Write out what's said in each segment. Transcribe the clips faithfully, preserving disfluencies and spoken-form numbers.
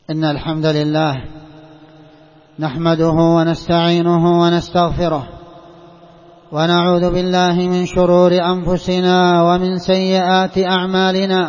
إن الحمد لله نحمده ونستعينه ونستغفره ونعوذ بالله من شرور أنفسنا ومن سيئات أعمالنا.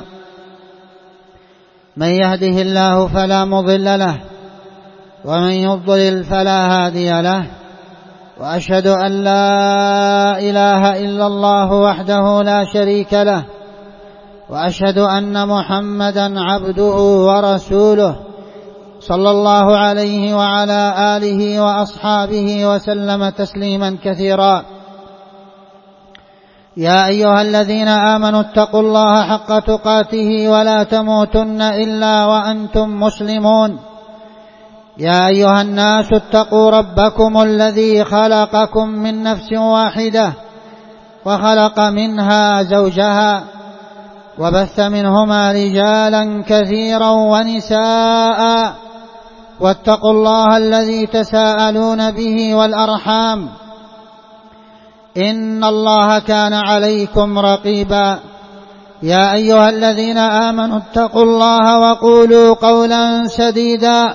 من يهده الله فلا مضل له ومن يضلل فلا هادي له، وأشهد أن لا إله إلا الله وحده لا شريك له، وأشهد أن محمدا عبده ورسوله صلى الله عليه وعلى آله وأصحابه وسلم تسليما كثيرا. يا أيها الذين آمنوا اتقوا الله حق تقاته ولا تموتن إلا وأنتم مسلمون. يا أيها الناس اتقوا ربكم الذي خلقكم من نفس واحدة وخلق منها زوجها وبث منهما رجالا كثيرا ونساء، واتقوا الله الذي تساءلون به والأرحام إن الله كان عليكم رقيبا. يا أيها الذين آمنوا اتقوا الله وقولوا قولا سديدا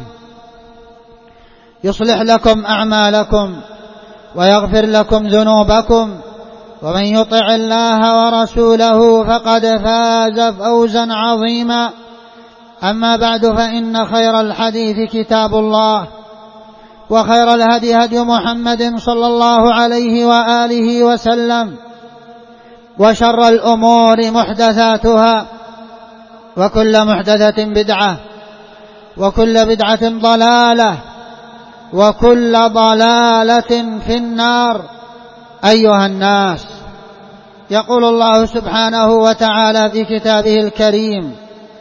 يصلح لكم أعمالكم ويغفر لكم ذنوبكم، ومن يطع الله ورسوله فقد فاز فوزا عظيما. أما بعد، فإن خير الحديث كتاب الله، وخير الهدي هدي محمد صلى الله عليه وآله وسلم، وشر الأمور محدثاتها، وكل محدثة بدعة، وكل بدعة ضلالة، وكل ضلالة في النار. أيها الناس، يقول الله سبحانه وتعالى في كتابه الكريم: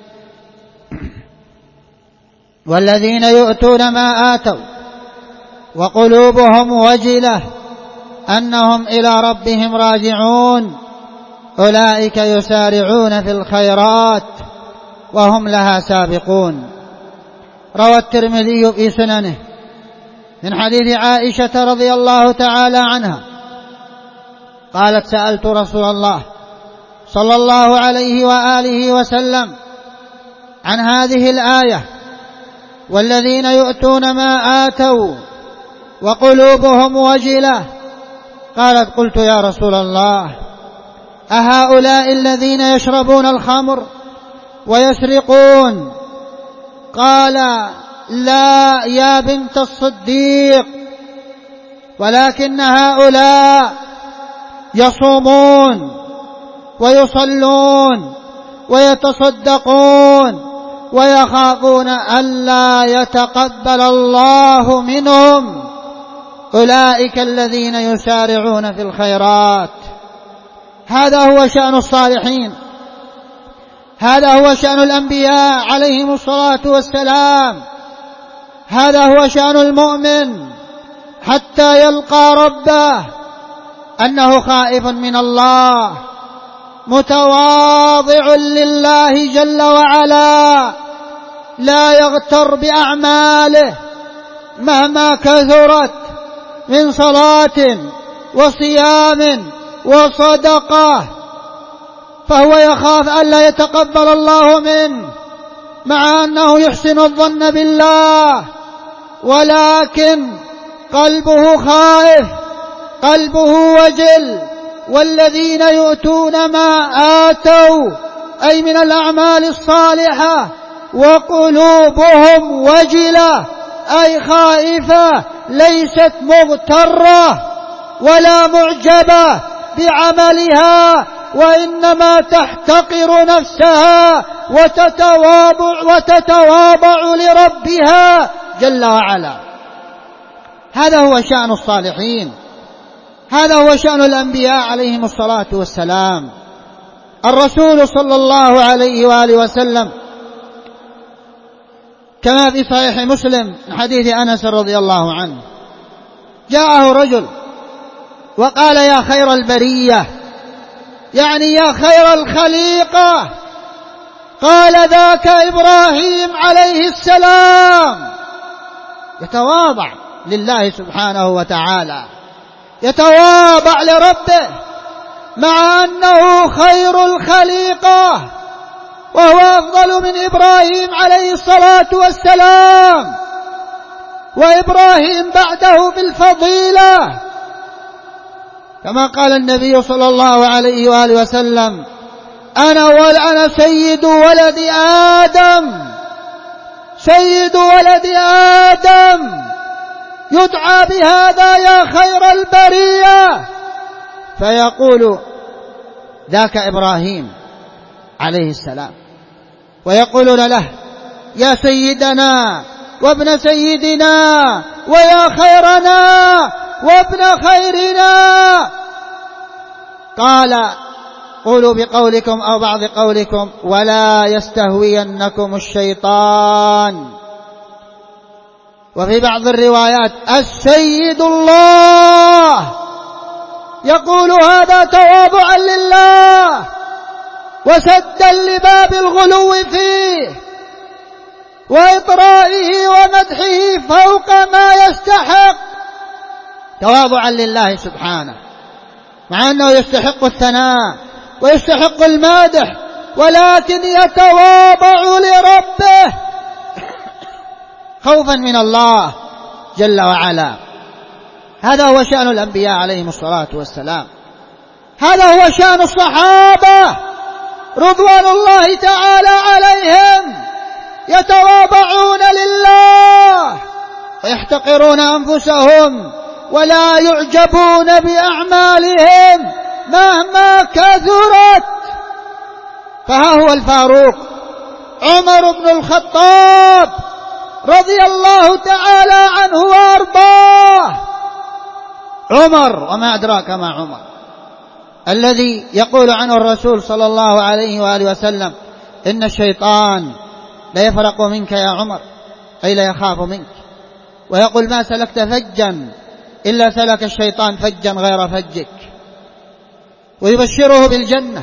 والذين يؤتون ما آتوا وقلوبهم وجلة أنهم إلى ربهم راجعون أولئك يسارعون في الخيرات وهم لها سابقون. روى الترمذي في سننه من حديث عائشة رضي الله تعالى عنها قالت: سألت رسول الله صلى الله عليه وآله وسلم عن هذه الآية: والذين يؤتون ما آتوا وقلوبهم وجلة. قالت: قلت يا رسول الله، أهؤلاء الذين يشربون الخمر ويسرقون؟ قال: لا يا بنت الصديق، ولكن هؤلاء يصومون ويصلون ويتصدقون ويخافون ألا يتقبل الله منهم، أولئك الذين يسارعون في الخيرات. هذا هو شأن الصالحين، هذا هو شأن الأنبياء عليهم الصلاة والسلام، هذا هو شأن المؤمن حتى يلقى ربه، أنه خائف من الله، متواضع لله جل وعلا، لا يغتر بأعماله مهما كثرت من صلاة وصيام وصدقة، فهو يخاف ألا يتقبل الله منه، مع أنه يحسن الظن بالله، ولكن قلبه خائف، قلبه وجل. والذين يؤتون ما آتوا أي من الأعمال الصالحة وقلوبهم وجلة أي خائفة، ليست مغترة ولا معجبة بعملها، وإنما تحتقر نفسها وتتواضع, وتتواضع لربها جل وعلا. هذا هو شأن الصالحين، هذا هو شأن الأنبياء عليهم الصلاة والسلام. الرسول صلى الله عليه وآله وسلم كما في صحيح مسلم من حديث أنس رضي الله عنه، جاءه رجل وقال: يا خير البرية، يعني يا خير الخليقة. قال: ذاك إبراهيم عليه السلام. يتواضع لله سبحانه وتعالى، يتواضع لربه، مع أنه خير الخليقة، وهو أفضل من إبراهيم عليه الصلاة والسلام، وإبراهيم بعده بالفضيلة، كما قال النبي صلى الله عليه وآله وسلم: أنا وأنا سيد ولد آدم، سيد ولد آدم، يدعى بهذا يا خير البرية، فيقول ذاك إبراهيم عليه السلام، ويقولون له: يا سيدنا وابن سيدنا ويا خيرنا وابن خيرنا. قال: قولوا بقولكم أو بعض قولكم ولا يستهوينكم الشيطان. وفي بعض الروايات: السيد الله، يقول هذا تواضعا لله وسدا لباب الغلو فيه وإطرائه ومدحه فوق ما يستحق، تواضعا لله سبحانه، مع أنه يستحق الثناء ويستحق المادح، ولكن يتواضع لربه خوفا من الله جل وعلا. هذا هو شأن الأنبياء عليهم الصلاة والسلام، هذا هو شأن الصحابة رضوان الله تعالى عليهم، يتواضعون لله ويحتقرون أنفسهم ولا يعجبون بأعمالهم مهما كثرت. فها هو الفاروق عمر بن الخطاب رضي الله تعالى عنه وأرضاه، عمر وما أدراك ما عمر، الذي يقول عنه الرسول صلى الله عليه وآله وسلم: إن الشيطان لا يفرق منك يا عمر، أي لا يخاف منك، ويقول: ما سلكت فجا إلا سلك الشيطان فجا غير فجك، ويبشره بالجنة،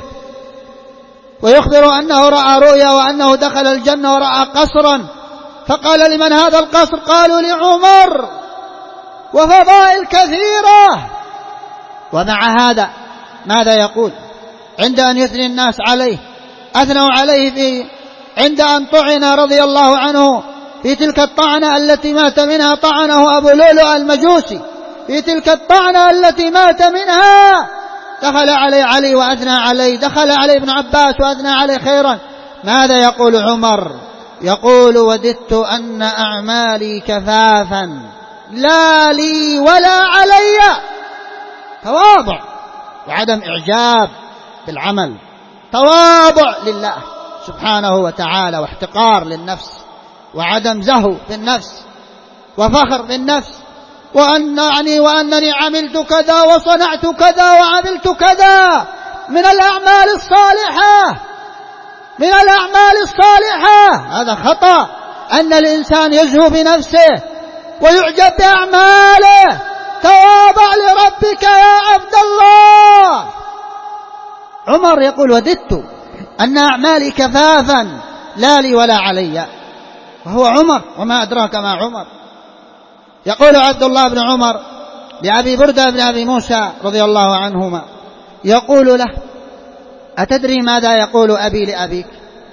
ويخبر أنه رأى رؤيا وأنه دخل الجنة ورأى قصرا، فقال: لمن هذا القصر؟ قالوا: لعمر، وفضائل كثيرة. ومع هذا ماذا يقول عند أن يثني الناس عليه؟ أثنوا عليه في عند أن طعن رضي الله عنه في تلك الطعنة التي مات منها، طعنه أبو لؤلؤ المجوسي، في تلك الطعنة التي مات منها دخل عليه علي وأثنى عليه، دخل عليه ابن عباس وأثنى عليه خيرا. ماذا يقول عمر؟ يقول: وددت أن أعمالي كفافا لا لي ولا علي. تواضع وعدم إعجاب بالعمل، تواضع لله سبحانه وتعالى، واحتقار للنفس، وعدم زهو بالنفس، وفخر بالنفس، وأن يعني وأنني عملت كذا وصنعت كذا وعملت كذا من الأعمال الصالحة، من الأعمال الصالحة. هذا خطأ، أن الإنسان يزهو بنفسه ويعجب بأعماله. تواضع لربك يا عبد الله. عمر يقول: وددت أن أعمالي كفافا لا لي ولا علي، وهو عمر وما أدراك ما عمر. يقول عبد الله بن عمر لأبي بردة بن أبي موسى رضي الله عنهما، يقول له: أتدري ماذا يقول أبي لأبيك؟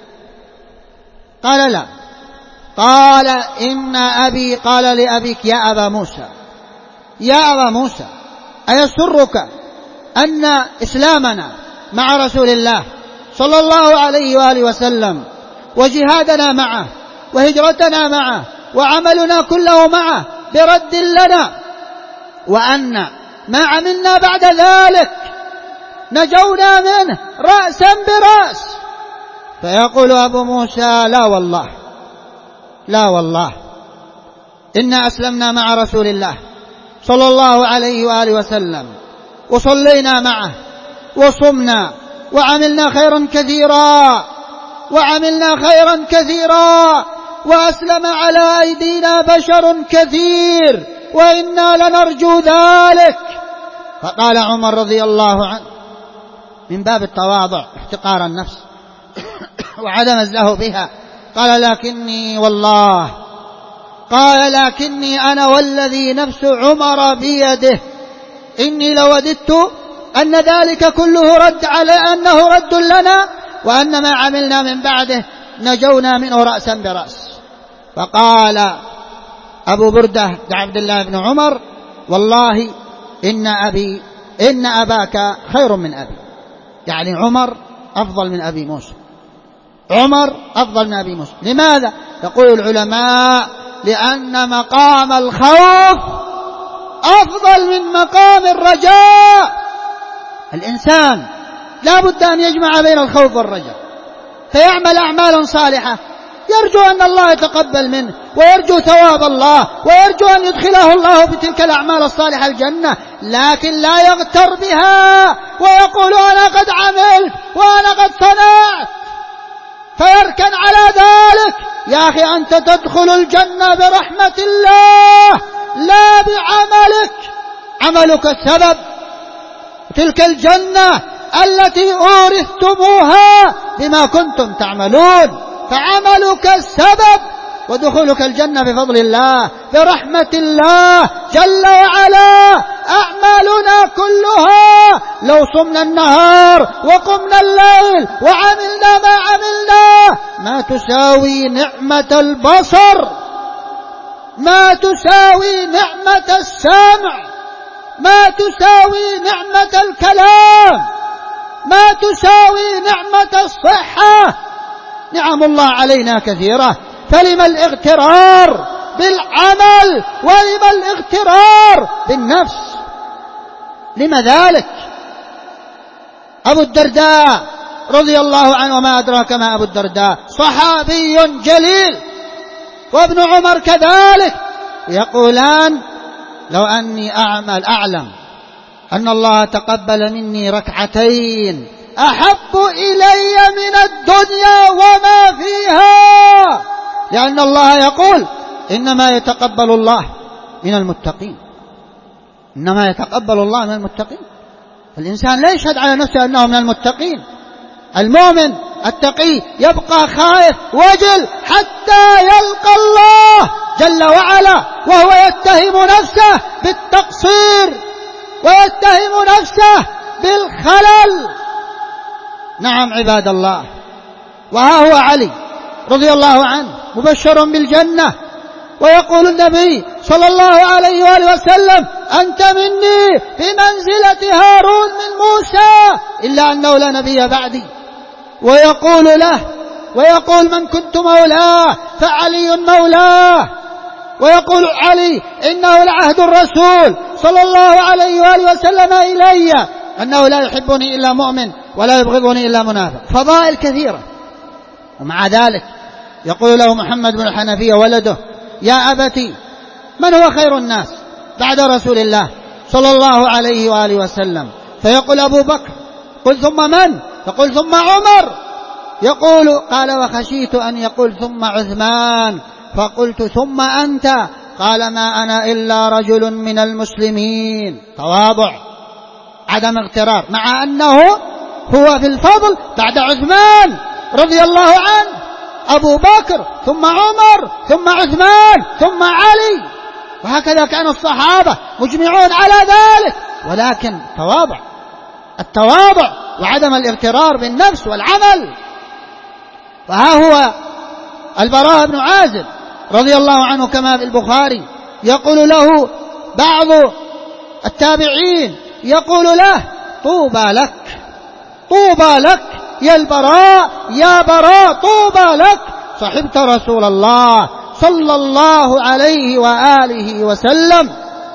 قال: لا. قال: إن أبي قال لأبيك: يا أبا موسى، يا أبا موسى، أيسرك أن إسلامنا مع رسول الله صلى الله عليه وآله وسلم، وجهادنا معه، وهجرتنا معه، وعملنا كله معه برد لنا، وأن ما عملنا بعد ذلك نجونا منه رأسا برأس؟ فيقول أبو موسى: لا والله، لا والله، إنا أسلمنا مع رسول الله صلى الله عليه وآله وسلم، وصلينا معه، وصمنا، وعملنا خيرا كثيرا، وعملنا خيرا كثيرا، وأسلم على أيدينا بشر كثير، وإنا لنرجو ذلك. فقال عمر رضي الله عنه من باب التواضع احتقار النفس وعدم الزهو بها، قال: لكني والله، قال: لكني أنا والذي نفس عمر بيده إني لوددت أن ذلك كله رد على أنه رد لنا وأن ما عملنا من بعده نجونا منه رأسا برأس. فقال أبو بردة لعبد الله بن عمر: والله إن أبي إن أباك خير من أبي، يعني عمر أفضل من أبي موسى، عمر أفضل من أبي موسى. لماذا؟ يقول العلماء: لأن مقام الخوف أفضل من مقام الرجاء. الإنسان لا بد أن يجمع بين الخوف والرجاء، فيعمل أعمالا صالحة يرجو أن الله يتقبل منه، ويرجو ثواب الله، ويرجو أن يدخله الله بتلك الأعمال الصالحة الجنة، لكن لا يغتر بها ويقول: أنا قد عملت وأنا قد صنعت، فيركن على ذلك. يا أخي، أنت تدخل الجنة برحمة الله لا بعملك. عملك السبب، تلك الجنة التي أورثتموها بما كنتم تعملون، فعملك السبب، ودخولك الجنة بفضل الله برحمة الله جل وعلا. أعمالنا كلها لو صمنا النهار وقمنا الليل وعملنا ما عملنا ما تساوي نعمة البصر، ما تساوي نعمة السمع، ما تساوي نعمة الكلام، ما تساوي نعمة الصحة. نعم الله علينا كثيرة، فلما الاغترار بالعمل ولما الاغترار بالنفس؟ لما ذلك؟ أبو الدرداء رضي الله عنه، وما أدراك ما أبو الدرداء، صحابي جليل، وابن عمر كذلك، يقولان: لو أني أعمل أعلم أن الله تقبل مني ركعتين أحب إلي من الدنيا وما فيها، لأن الله يقول: إنما يتقبل الله من المتقين، إنما يتقبل الله من المتقين. الإنسان لا يشهد على نفسه أنه من المتقين. المؤمن التقي يبقى خائف وجل حتى يلقى الله جل وعلا وهو يتهم نفسه بالتقصير ويتهم نفسه بالخلل. نعم عباد الله، وها هو علي رضي الله عنه مبشر بالجنة، ويقول النبي صلى الله عليه وآله وسلم: أنت مني بمنزلة هارون من موسى، إلا أنه لا نبي بعدي. ويقول له ويقول: من كنت مولاه فعلي مولاه. ويقول علي: إنه لعهد الرسول صلى الله عليه وآله وسلم إلي أنه لا يحبني إلا مؤمن ولا يبغضني إلا منافق. فضائل كثيرة. ومع ذلك يقول له محمد بن الحنفية ولده: يا أبتي، من هو خير الناس بعد رسول الله صلى الله عليه وآله وسلم؟ فيقول: أبو بكر. قل: ثم من؟ فقل: ثم عمر. يقول: قال: وخشيت أن يقول ثم عثمان، فقلت: ثم أنت؟ قال: ما أنا إلا رجل من المسلمين. تواضع، عدم اغترار، مع أنه هو في الفضل بعد عثمان رضي الله عنه، أبو بكر ثم عمر ثم عثمان ثم علي، وهكذا كان الصحابة مجمعون على ذلك. ولكن تواضع، التواضع وعدم الاغترار بالنفس والعمل. وها هو البراء بن عازب رضي الله عنه كما في البخاري، يقول له بعض التابعين، يقول له: طوبى لك، طوبى لك يا البراء، يا براء، طوبى لك، صحبت رسول الله صلى الله عليه وآله وسلم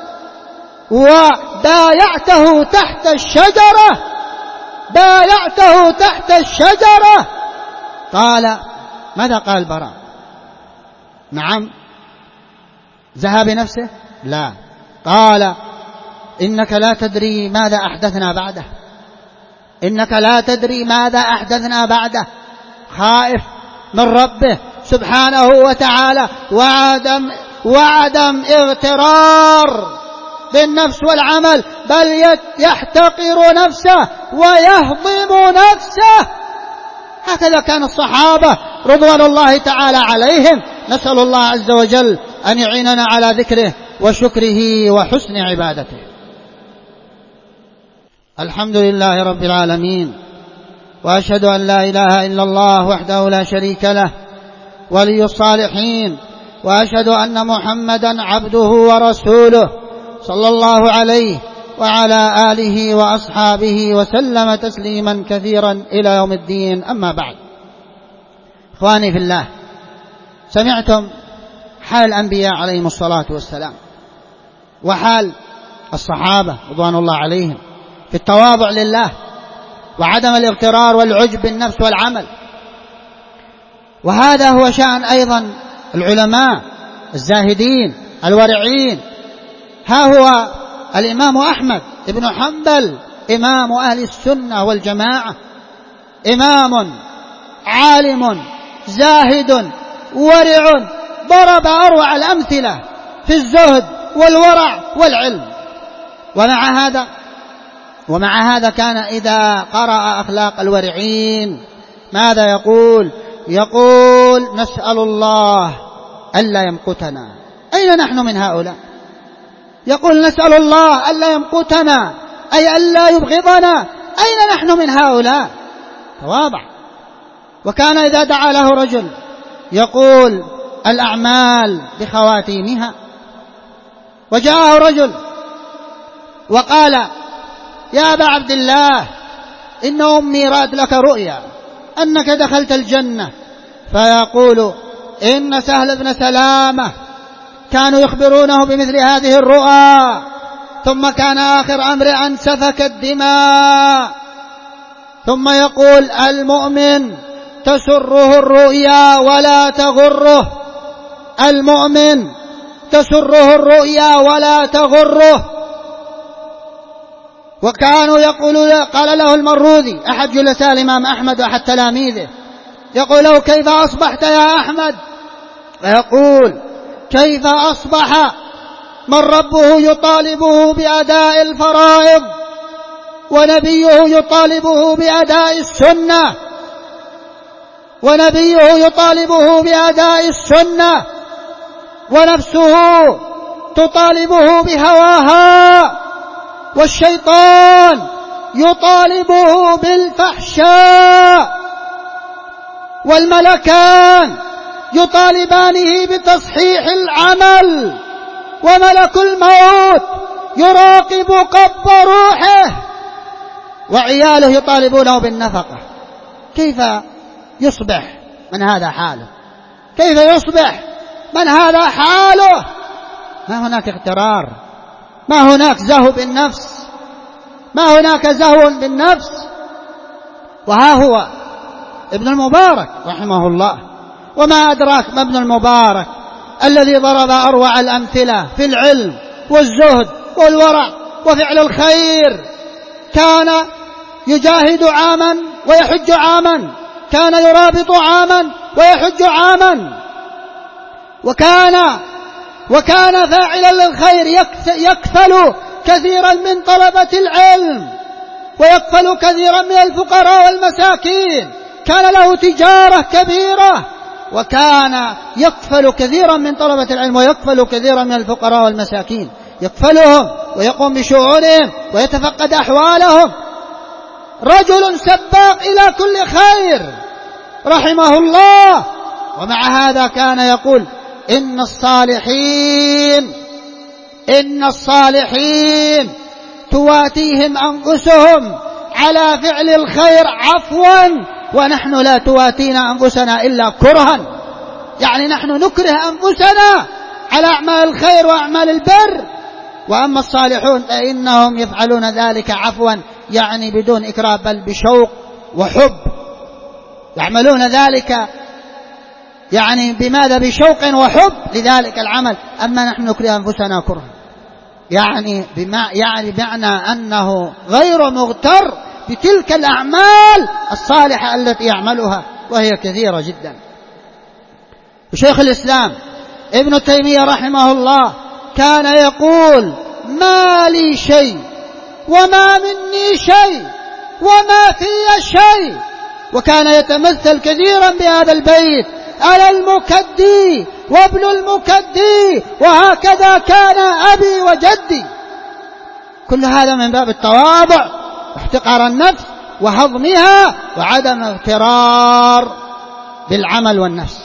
وبايعته تحت الشجرة، بايعته تحت الشجرة. قال: ماذا قال البراء؟ نعم، ذهب بنفسه؟ لا، قال: إنك لا تدري ماذا أحدثنا بعده، إنك لا تدري ماذا أحدثنا بعده. خائف من ربه سبحانه وتعالى، وعدم, وعدم اغترار بالنفس والعمل، بل يحتقر نفسه ويهضم نفسه. هكذا كان الصحابة رضوان الله تعالى عليهم. نسأل الله عز وجل أن يعيننا على ذكره وشكره وحسن عبادته. الحمد لله رب العالمين، وأشهد أن لا إله إلا الله وحده لا شريك له ولي الصالحين، وأشهد أن محمدا عبده ورسوله صلى الله عليه وعلى آله وأصحابه وسلم تسليما كثيرا إلى يوم الدين. أما بعد، إخواني في الله، سمعتم حال الأنبياء عليهم الصلاة والسلام وحال الصحابة رضوان الله عليهم في التواضع لله وعدم الاغترار والعجب بالنفس والعمل، وهذا هو شأن أيضا العلماء الزاهدين الورعين. ها هو الإمام أحمد بن حنبل إمام أهل السنة والجماعة، إمام عالم زاهد ورع، ضرب أروع الأمثلة في الزهد والورع والعلم. ومع هذا ومع هذا كان إذا قرأ أخلاق الورعين ماذا يقول؟ يقول: نسأل الله ألا يمقتنا. أين نحن من هؤلاء؟ يقول: نسأل الله ألا يمقتنا، أي ألا يبغضنا. أين نحن من هؤلاء؟ تواضع. وكان إذا دعا له رجل يقول: الأعمال بخواتيمها. وجاءه رجل وقال: يا أبا عبد الله، إن أمي رأت لك رؤيا أنك دخلت الجنة. فيقول: إن سهل بن سلامة كانوا يخبرونه بمثل هذه الرؤى، ثم كان آخر أمر أن سفك الدماء. ثم يقول: المؤمن تسره الرؤيا ولا تغره، المؤمن تسره الرؤيا ولا تغره. وكانوا يقولون، قال له المروذي أحد جلساء الإمام أحمد وأحد تلاميذه، يقول له: كيف أصبحت يا أحمد؟ فيقول: كيف أصبح من ربه يطالبه بأداء الفرائض ونبيه يطالبه بأداء السنة ونبيه يطالبه بأداء السنة ونفسه تطالبه بهواها، والشيطان يطالبه بالفحشاء، والملكان يطالبانه بتصحيح العمل، وملك الموت يراقب قبض روحه، وعياله يطالبونه بالنفقة. كيف يصبح من هذا حاله؟ كيف يصبح من هذا حاله؟ ما هناك اغترار، ما هناك زهو بالنفس، ما هناك زهو بالنفس. وها هو ابن المبارك رحمه الله، وما أدراك ما ابن المبارك الذي ضرب أروع الأمثلة في العلم والزهد والورع وفعل الخير. كان يجاهد عاما ويحج عاما، كان يرابط عاما ويحج عاما، وكان وكان فاعلا للخير، يكفل كثيرا من طلبة العلم ويكفل كثيرا من الفقراء والمساكين. كان له تجارة كبيرة، وكان يكفل كثيرا من طلبة العلم ويكفل كثيرا من الفقراء والمساكين، يكفلهم ويقوم بشؤونهم ويتفقد أحوالهم. رجل سباق إلى كل خير رحمه الله. ومع هذا كان يقول: إن الصالحين إن الصالحين تواتيهم أنفسهم على فعل الخير عفوا، ونحن لا تواتينا أنفسنا إلا كرها. يعني نحن نكره أنفسنا على أعمال الخير وأعمال البر، وأما الصالحون فإنهم يفعلون ذلك عفوا، يعني بدون إكراه بل بشوق وحب، يعملون ذلك يعني بماذا؟ بشوق وحب لذلك العمل. أما نحن نكره أنفسنا كرها، يعني بما يعني بمعنى أنه غير مغتر بتلك الأعمال الصالحة التي يعملها، وهي كثيرة جدا. وشيخ الإسلام ابن تيمية رحمه الله كان يقول: ما لي شيء وما مني شيء وما في شيء. وكان يتمثل كثيرا بهذا البيت: أنا المكدي وابن المكدي، وهكذا كان أبي وجدي. كل هذا من باب التواضع واحتقار النفس وهضمها وعدم اغترار بالعمل والنفس.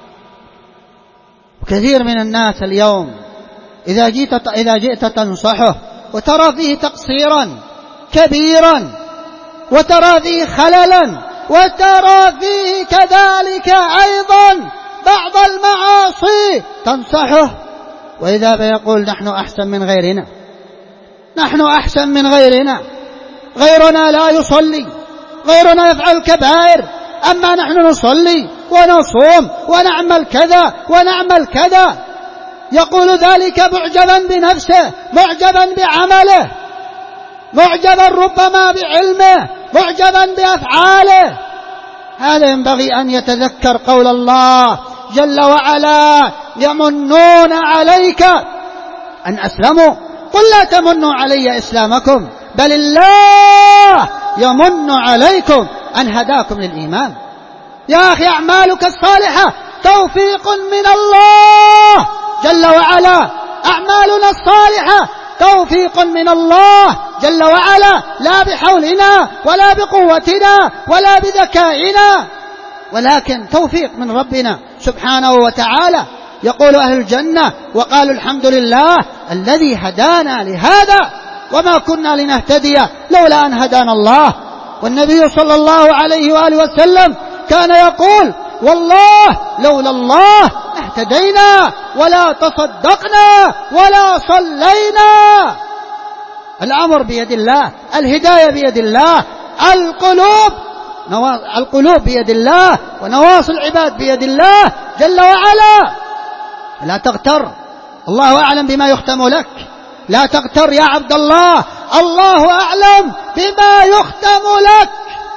كثير من الناس اليوم إذا جئت, إذا جئت تنصحه وترى فيه تقصيرا كبيرا وترى فيه خللا وترى فيه كذلك أيضا بعض المعاصي تنصحه، وإذا بيقول نحن أحسن من غيرنا، نحن أحسن من غيرنا، غيرنا لا يصلي، غيرنا يفعل الكبائر، أما نحن نصلي ونصوم ونعمل كذا ونعمل كذا. يقول ذلك معجبا بنفسه، معجبا بعمله، معجبا ربما بعلمه، معجبا بأفعاله. هذا ينبغي أن يتذكر قول الله جل وعلا: يمنون عليك أن أسلموا قل لا تمنوا علي إسلامكم بل الله يمن عليكم أن هداكم للإيمان. يا أخي أعمالك الصالحة توفيق من الله جل وعلا، أعمالنا الصالحة توفيق من الله جل وعلا، لا بحولنا ولا بقوتنا ولا بذكائنا، ولكن توفيق من ربنا سبحانه وتعالى. يقول أهل الجنة: وقالوا الحمد لله الذي هدانا لهذا وما كنا لنهتدي لولا أن هدانا الله. والنبي صلى الله عليه وآله وسلم كان يقول: والله لولا الله اهتدينا ولا تصدقنا ولا صلينا. الأمر بيد الله، الهداية بيد الله، القلوب القلوب بيد الله، ونواصي العباد بيد الله جل وعلا. لا تغتر، الله أعلم بما يختم لك. لا تغتر يا عبد الله، الله أعلم بما يختم لك.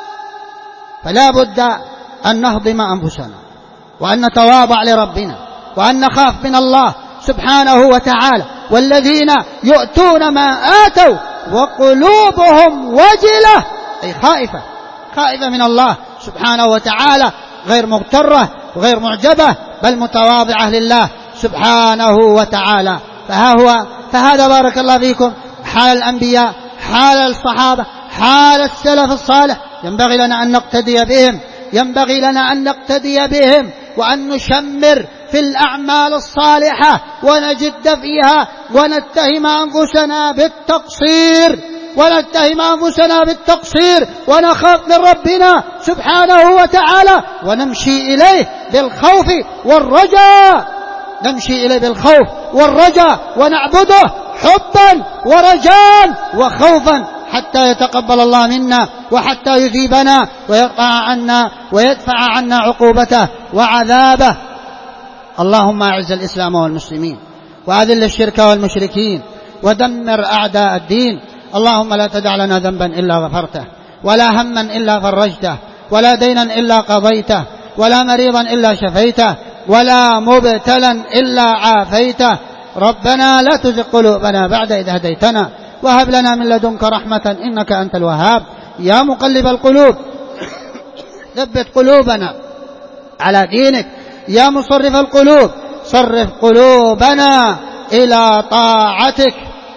فلا بد أن نهضم أنفسنا وأن نتواضع لربنا وأن نخاف من الله سبحانه وتعالى. والذين يؤتون ما آتوا وقلوبهم وجلة، أي خائفة، خائفة من الله سبحانه وتعالى، غير مغترة وغير معجبة، بل متواضعة لله سبحانه وتعالى. فها هو فهذا بارك الله فيكم حال الأنبياء، حال الصحابة، حال السلف الصالح. ينبغي لنا أن نقتدي بهم، ينبغي لنا أن نقتدي بهم وأن نشمر في الأعمال الصالحة ونجد فيها، ونتهم أنفسنا بالتقصير ونتهم أنفسنا بالتقصير ونخاف من ربنا سبحانه وتعالى، ونمشي إليه بالخوف والرجاء، نمشي إليه بالخوف والرجاء ونعبده حبا ورجاء وخوفا حتى يتقبل الله منا وحتى يثيبنا ويرفع عنا ويدفع عنا عقوبته وعذابه. اللهم أعز الإسلام والمسلمين وأذل الشرك والمشركين ودمر أعداء الدين. اللهم لا تدع لنا ذنبا إلا غفرته، ولا هما إلا فرجته، ولا دينا إلا قضيته، ولا مريضا إلا شفيته، ولا مبتلا إلا عافيته. ربنا لا تزغ قلوبنا بعد إذ هديتنا وهب لنا من لدنك رحمة إنك أنت الوهاب. يا مقلب القلوب ثبت قلوبنا على دينك. يا مصرف القلوب صرف قلوبنا إلى طاعتك.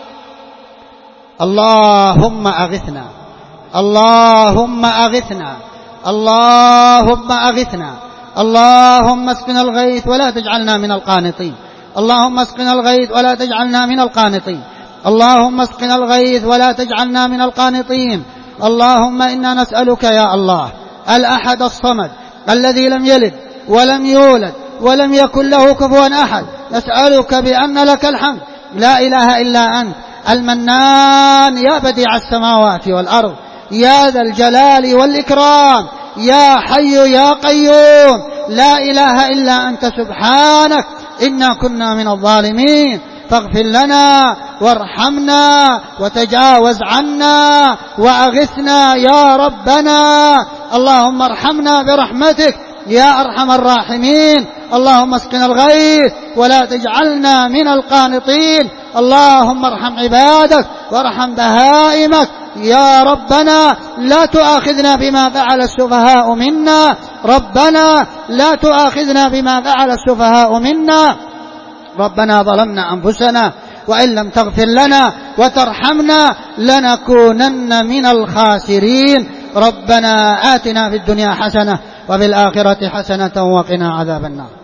اللهم أغثنا، اللهم أغثنا، اللهم أغثنا، اللهم اسقنا الغيث ولا تجعلنا من القانطين، اللهم اسقنا الغيث ولا تجعلنا من القانطين، اللهم اسقنا الغيث ولا تجعلنا من القانطين. اللهم إنا نسألك يا الله الأحد الصمد الذي لم يلد ولم يولد ولم يكن له كفوا أحد، نسألك بأن لك الحمد لا إله إلا أنت المنان يا بديع السماوات والأرض، يا ذا الجلال والإكرام، يا حي يا قيوم، لا إله إلا أنت سبحانك إنا كنا من الظالمين. فاغفر لنا وارحمنا وتجاوز عنا وأغثنا يا ربنا. اللهم ارحمنا برحمتك يا أرحم الراحمين. اللهم اسقنا الغيث ولا تجعلنا من القانطين. اللهم ارحم عبادك وارحم بهائمك يا ربنا. لا تؤاخذنا بما فعل السفهاء منا، ربنا لا تؤاخذنا بما فعل السفهاء منا. ربنا ظلمنا أنفسنا وإن لم تغفر لنا وترحمنا لنكونن من الخاسرين. ربنا آتنا في الدنيا حسنة وفي الآخرة حسنة وقنا عذاب النار.